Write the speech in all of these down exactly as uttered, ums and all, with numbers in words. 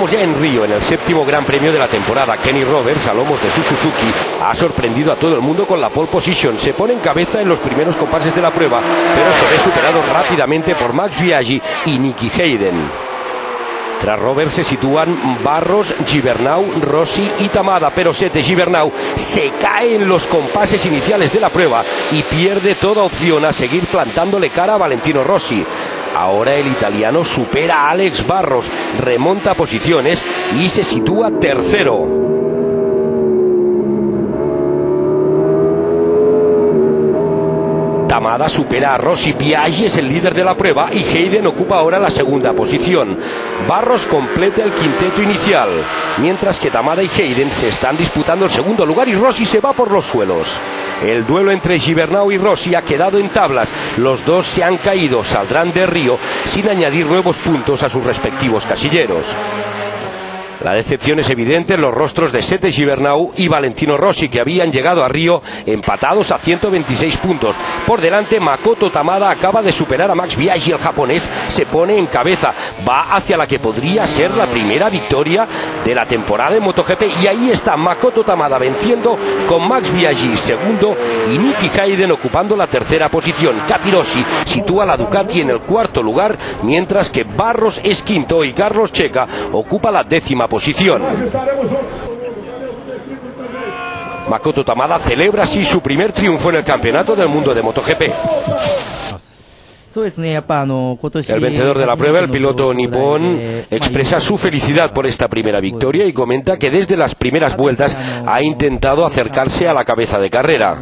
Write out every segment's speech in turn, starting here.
Estamos ya en Río, en el séptimo gran premio de la temporada. Kenny Roberts, a lomos de su Suzuki, ha sorprendido a todo el mundo con la pole position. Se pone en cabeza en los primeros compases de la prueba, pero se ve superado rápidamente por Max Biaggi y Nicky Hayden. Tras Roberts se sitúan Barros, Gibernau, Rossi y Tamada, pero Sete Gibernau se cae en los compases iniciales de la prueba y pierde toda opción a seguir plantándole cara a Valentino Rossi. Ahora el italiano supera a Alex Barros, remonta posiciones y se sitúa tercero. Tamada supera a Rossi, Biaggi es el líder de la prueba y Hayden ocupa ahora la segunda posición. Barros completa el quinteto inicial, mientras que Tamada y Hayden se están disputando el segundo lugar y Rossi se va por los suelos. El duelo entre Gibernau y Rossi ha quedado en tablas. Los dos se han caído, saldrán de Río sin añadir nuevos puntos a sus respectivos casilleros. La decepción es evidente en los rostros de Sete Gibernau y Valentino Rossi, que habían llegado a Río empatados a ciento veintiséis puntos. Por delante, Makoto Tamada acaba de superar a Max Biaggi. El japonés se pone en cabeza, va hacia la que podría ser la primera victoria de la temporada en MotoGP, y ahí está Makoto Tamada venciendo con Max Biaggi segundo y Nicky Hayden ocupando la tercera posición. Capirossi sitúa la Ducati en el cuarto lugar, mientras que Barros es quinto y Carlos Checa ocupa la décima posición. Makoto Tamada celebra así su primer triunfo en el Campeonato del Mundo de MotoGP. El vencedor de la prueba, el piloto nipón, expresa su felicidad por esta primera victoria y comenta que desde las primeras vueltas ha intentado acercarse a la cabeza de carrera.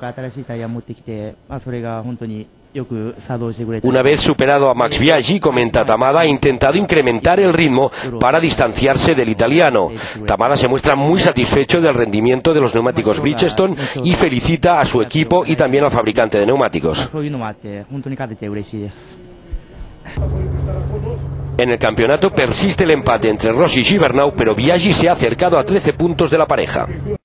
Una vez superado a Max Biaggi, comenta Tamada, ha intentado incrementar el ritmo para distanciarse del italiano. Tamada se muestra muy satisfecho del rendimiento de los neumáticos Bridgestone y felicita a su equipo y también al fabricante de neumáticos. En el campeonato persiste el empate entre Rossi y Gibernau, pero Biaggi se ha acercado a trece puntos de la pareja.